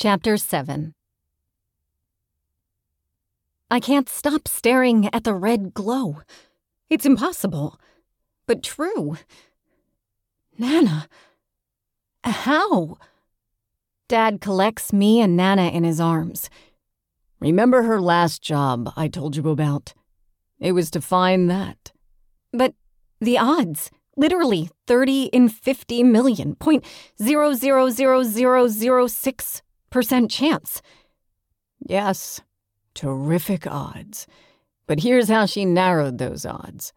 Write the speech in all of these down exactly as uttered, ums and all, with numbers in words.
Chapter seven. I can't stop staring at the red glow. It's impossible, but true. Nana. How? Dad collects me and Nana in his arms. Remember her last job I told you about? It was to find that. But the odds, literally thirty in fifty million, point zero zero zero zero zero six percent chance. Yes, terrific odds. But here's how she narrowed those odds.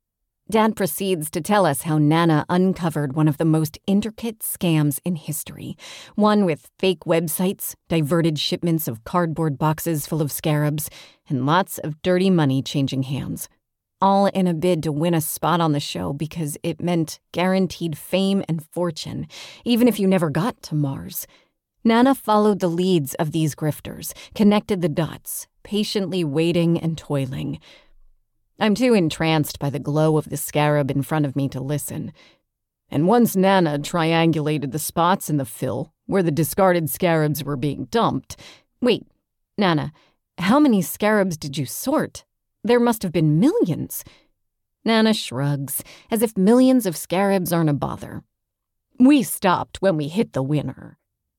Dad proceeds to tell us how Nana uncovered one of the most intricate scams in history. One with fake websites, diverted shipments of cardboard boxes full of scarabs, and lots of dirty money changing hands. All in a bid to win a spot on the show because it meant guaranteed fame and fortune, even if you never got to Mars. Nana followed the leads of these grifters, connected the dots, patiently waiting and toiling. I'm too entranced by the glow of the scarab in front of me to listen. And once Nana triangulated the spots in the fill where the discarded scarabs were being dumped... Wait, Nana, how many scarabs did you sort? There must have been millions. Nana shrugs, as if millions of scarabs aren't a bother. We stopped when we hit the winner.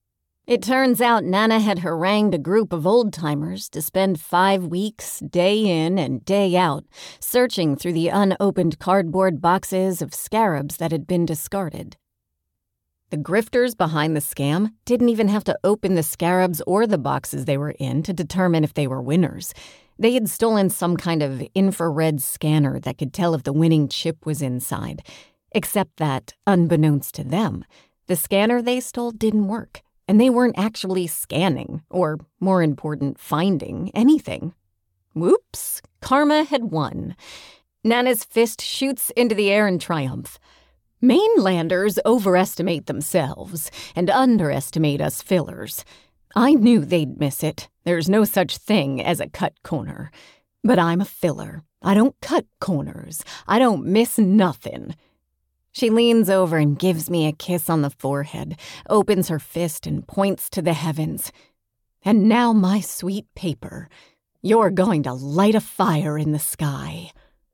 It turns out Nana had harangued a group of old-timers to spend five weeks, day in and day out, searching through the unopened cardboard boxes of scarabs that had been discarded. The grifters behind the scam didn't even have to open the scarabs or the boxes they were in to determine if they were winners. They had stolen some kind of infrared scanner that could tell if the winning chip was inside. Except that, unbeknownst to them, the scanner they stole didn't work. And they weren't actually scanning, or, more important, finding anything. Whoops, karma had won. Nana's fist shoots into the air in triumph. Mainlanders overestimate themselves and underestimate us fillers. I knew they'd miss it. There's no such thing as a cut corner. But I'm a filler. I don't cut corners. I don't miss nothing. She leans over and gives me a kiss on the forehead, opens her fist and points to the heavens. And now, my sweet paper, you're going to light a fire in the sky.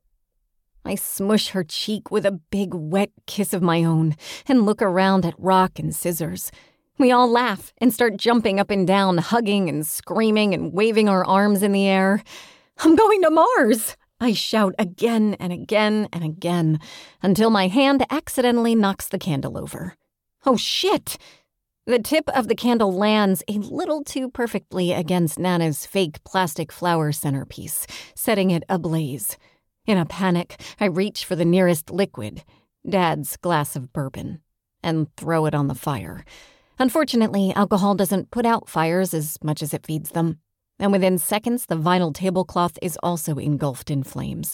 I smush her cheek with a big, wet kiss of my own and look around at Rock and Scissors. We all laugh and start jumping up and down, hugging and screaming and waving our arms in the air. I'm going to Mars! I shout again and again and again until my hand accidentally knocks the candle over. Oh, shit! The tip of the candle lands a little too perfectly against Nana's fake plastic flower centerpiece, setting it ablaze. In a panic, I reach for the nearest liquid, Dad's glass of bourbon, and throw it on the fire. Unfortunately, alcohol doesn't put out fires as much as it feeds them. And within seconds, the vinyl tablecloth is also engulfed in flames.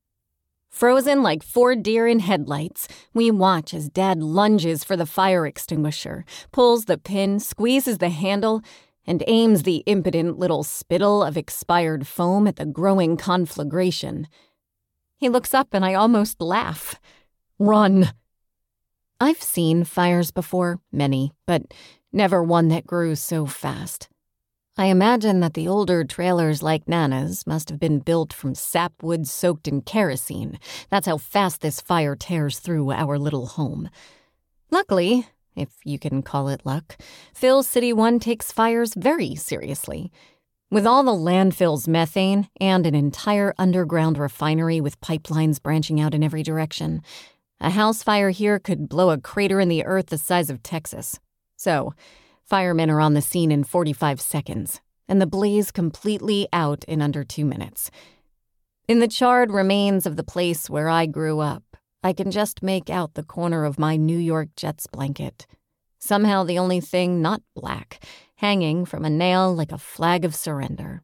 Frozen like four deer in headlights, we watch as Dad lunges for the fire extinguisher, pulls the pin, squeezes the handle, and aims the impotent little spittle of expired foam at the growing conflagration. He looks up and I almost laugh. Run! I've seen fires before, many, but never one that grew so fast. I imagine that the older trailers like Nana's must have been built from sapwood soaked in kerosene. That's how fast this fire tears through our little home. Luckily, if you can call it luck, Phil City One takes fires very seriously. With all the landfill's methane and an entire underground refinery with pipelines branching out in every direction, a house fire here could blow a crater in the earth the size of Texas. So, firemen are on the scene in forty-five seconds, and the blaze completely out in under two minutes. In the charred remains of the place where I grew up, I can just make out the corner of my New York Jets blanket. Somehow the only thing not black, hanging from a nail like a flag of surrender.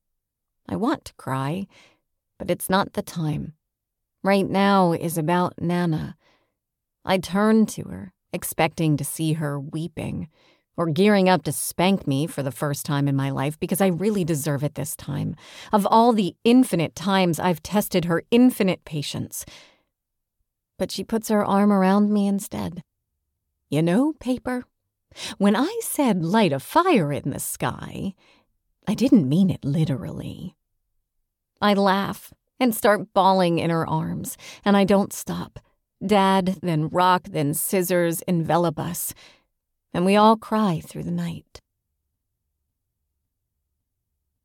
I want to cry, but it's not the time. Right now is about Nana. I turn to her, expecting to see her weeping, or gearing up to spank me for the first time in my life because I really deserve it this time. Of all the infinite times I've tested her infinite patience. But she puts her arm around me instead. You know, Paper, When I said light a fire in the sky, I didn't mean it literally. I laugh and start bawling in her arms, and I don't stop. Dad, then rock, then scissors envelop us, and we all cry through the night.